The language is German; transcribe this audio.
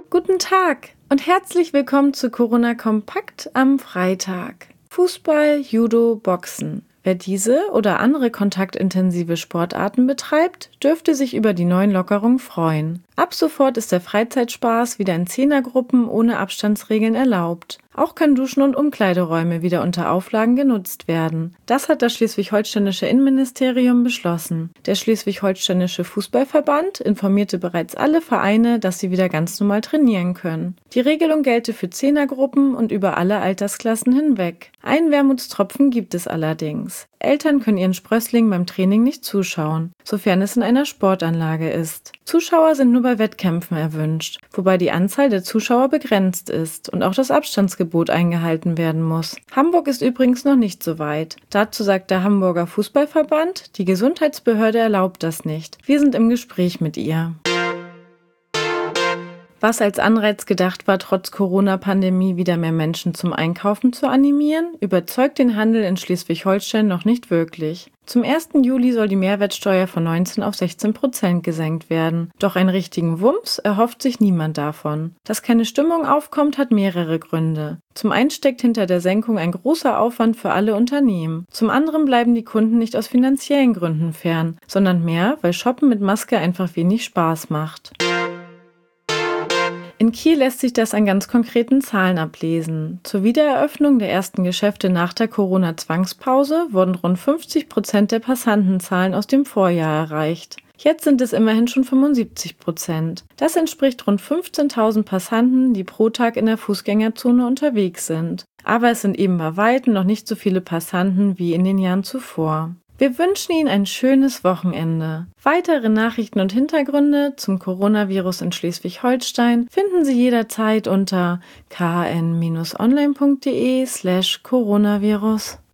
Guten Tag und herzlich willkommen zu Corona Kompakt am Freitag. Fußball, Judo, Boxen. Wer diese oder andere kontaktintensive Sportarten betreibt, dürfte sich über die neuen Lockerungen freuen. Ab sofort ist der Freizeitspaß wieder in Zehnergruppen ohne Abstandsregeln erlaubt. Auch können Duschen und Umkleideräume wieder unter Auflagen genutzt werden. Das hat das schleswig-holsteinische Innenministerium beschlossen. Der schleswig-holsteinische Fußballverband informierte bereits alle Vereine, dass sie wieder ganz normal trainieren können. Die Regelung gelte für Zehnergruppen und über alle Altersklassen hinweg. Einen Wermutstropfen gibt es allerdings. Eltern können ihren Sprössling beim Training nicht zuschauen, sofern es in einer Sportanlage ist. Zuschauer sind nur bei Wettkämpfen erwünscht, wobei die Anzahl der Zuschauer begrenzt ist und auch das Abstandsgebot eingehalten werden muss. Hamburg ist übrigens noch nicht so weit. Dazu sagt der Hamburger Fußballverband, die Gesundheitsbehörde erlaubt das nicht. Wir sind im Gespräch mit ihr. Was als Anreiz gedacht war, trotz Corona-Pandemie wieder mehr Menschen zum Einkaufen zu animieren, überzeugt den Handel in Schleswig-Holstein noch nicht wirklich. Zum 1. Juli soll die Mehrwertsteuer von 19% auf 16% gesenkt werden. Doch einen richtigen Wumms erhofft sich niemand davon. Dass keine Stimmung aufkommt, hat mehrere Gründe. Zum einen steckt hinter der Senkung ein großer Aufwand für alle Unternehmen. Zum anderen bleiben die Kunden nicht aus finanziellen Gründen fern, sondern mehr, weil Shoppen mit Maske einfach wenig Spaß macht. In Kiel lässt sich das an ganz konkreten Zahlen ablesen. Zur Wiedereröffnung der ersten Geschäfte nach der Corona-Zwangspause wurden rund 50% der Passantenzahlen aus dem Vorjahr erreicht. Jetzt sind es immerhin schon 75%. Das entspricht rund 15.000 Passanten, die pro Tag in der Fußgängerzone unterwegs sind. Aber es sind eben bei weitem noch nicht so viele Passanten wie in den Jahren zuvor. Wir wünschen Ihnen ein schönes Wochenende. Weitere Nachrichten und Hintergründe zum Coronavirus in Schleswig-Holstein finden Sie jederzeit unter kn-online.de/Coronavirus.